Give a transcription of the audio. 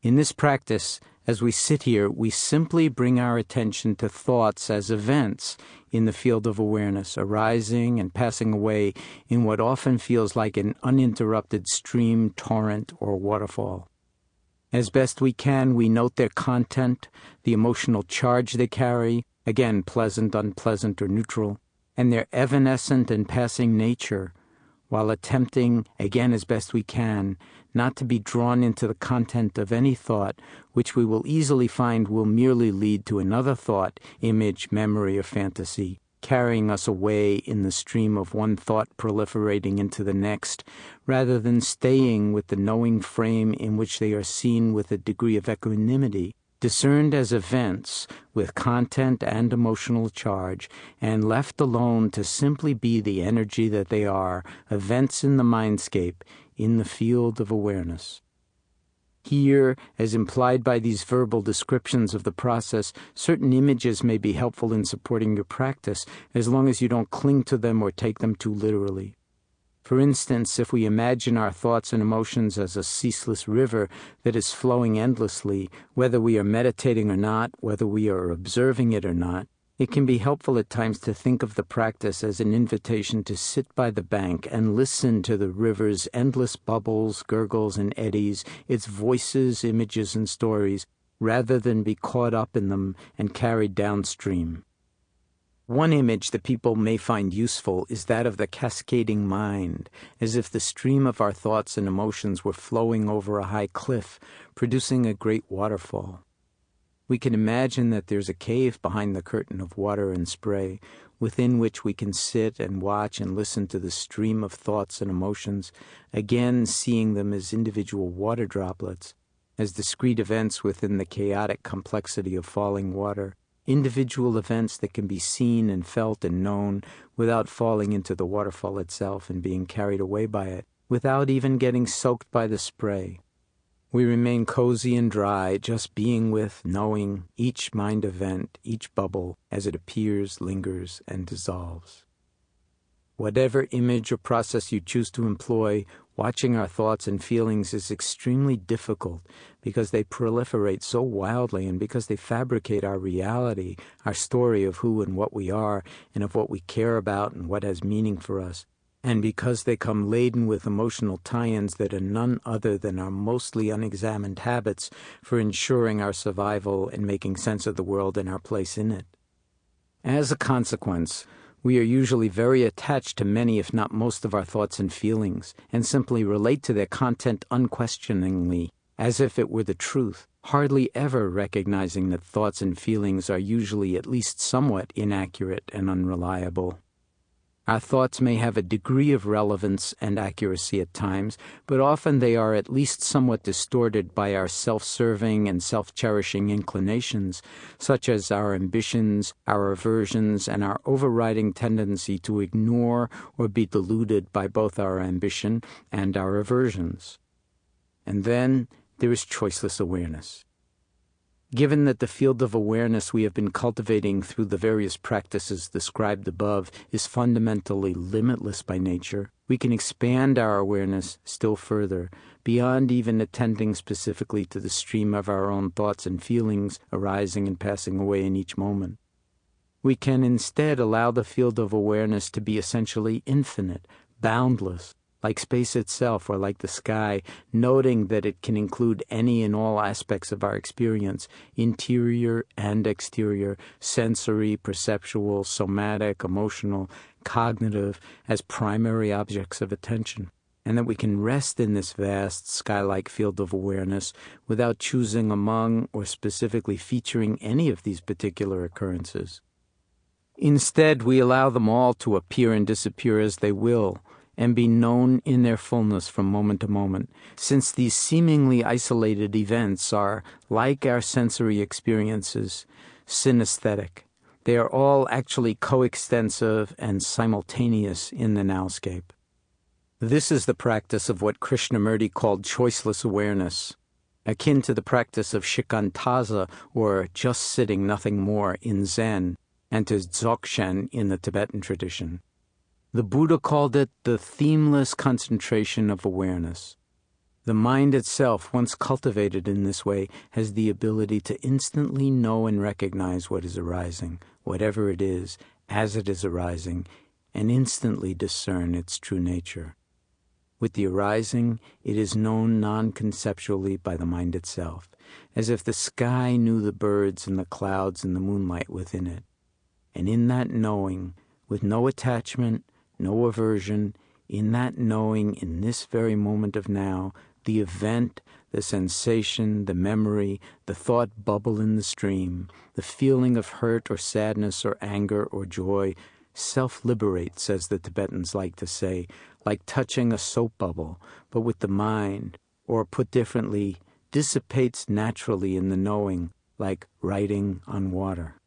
In this practice, as we sit here, we simply bring our attention to thoughts as events in the field of awareness, arising and passing away in what often feels like an uninterrupted stream, torrent, or waterfall. As best we can, we note their content, the emotional charge they carry, again, pleasant, unpleasant, or neutral, and their evanescent and passing nature, while attempting, again as best we can, not to be drawn into the content of any thought, which we will easily find will merely lead to another thought, image, memory, or fantasy, carrying us away in the stream of one thought proliferating into the next, rather than staying with the knowing frame in which they are seen with a degree of equanimity, discerned as events with content and emotional charge, and left alone to simply be the energy that they are, events in the mindscape, in the field of awareness. Here, as implied by these verbal descriptions of the process, certain images may be helpful in supporting your practice, as long as you don't cling to them or take them too literally. For instance, if we imagine our thoughts and emotions as a ceaseless river that is flowing endlessly, whether we are meditating or not, whether we are observing it or not, it can be helpful at times to think of the practice as an invitation to sit by the bank and listen to the river's endless bubbles, gurgles, and eddies, its voices, images, and stories, rather than be caught up in them and carried downstream. One image that people may find useful is that of the cascading mind, as if the stream of our thoughts and emotions were flowing over a high cliff, producing a great waterfall. We can imagine that there's a cave behind the curtain of water and spray, within which we can sit and watch and listen to the stream of thoughts and emotions, again seeing them as individual water droplets, as discrete events within the chaotic complexity of falling water, individual events that can be seen and felt and known without falling into the waterfall itself and being carried away by it, without even getting soaked by the spray. We remain cozy and dry, just being with, knowing each mind event, each bubble, as it appears, lingers, and dissolves. Whatever image or process you choose to employ, watching our thoughts and feelings is extremely difficult because they proliferate so wildly and because they fabricate our reality, our story of who and what we are and of what we care about and what has meaning for us, and because they come laden with emotional tie-ins that are none other than our mostly unexamined habits for ensuring our survival and making sense of the world and our place in it. As a consequence, we are usually very attached to many, if not most, of our thoughts and feelings, and simply relate to their content unquestioningly, as if it were the truth, hardly ever recognizing that thoughts and feelings are usually at least somewhat inaccurate and unreliable. Our thoughts may have a degree of relevance and accuracy at times, but often they are at least somewhat distorted by our self-serving and self-cherishing inclinations, such as our ambitions, our aversions, and our overriding tendency to ignore or be deluded by both our ambition and our aversions. And then there is choiceless awareness. Given that the field of awareness we have been cultivating through the various practices described above is fundamentally limitless by nature, we can expand our awareness still further, beyond even attending specifically to the stream of our own thoughts and feelings arising and passing away in each moment. We can instead allow the field of awareness to be essentially infinite, boundless, like space itself or like the sky, noting that it can include any and all aspects of our experience, interior and exterior, sensory, perceptual, somatic, emotional, cognitive, as primary objects of attention, and that we can rest in this vast, sky-like field of awareness without choosing among or specifically featuring any of these particular occurrences. Instead, we allow them all to appear and disappear as they will, and be known in their fullness from moment to moment, since these seemingly isolated events are, like our sensory experiences, synesthetic. They are all actually coextensive and simultaneous in the nowscape. This is the practice of what Krishnamurti called choiceless awareness, akin to the practice of shikantaza, or just sitting nothing more in Zen, and to dzogchen in the Tibetan tradition. The Buddha called it the themeless concentration of awareness. The mind itself, once cultivated in this way, has the ability to instantly know and recognize what is arising, whatever it is, as it is arising, and instantly discern its true nature. With the arising, it is known non-conceptually by the mind itself, as if the sky knew the birds and the clouds and the moonlight within it. And in that knowing, with no attachment, no aversion, in that knowing, in this very moment of now, the event, the sensation, the memory, the thought bubble in the stream, the feeling of hurt or sadness or anger or joy, self-liberates, as the Tibetans like to say, like touching a soap bubble, but with the mind, or put differently, dissipates naturally in the knowing, like writing on water.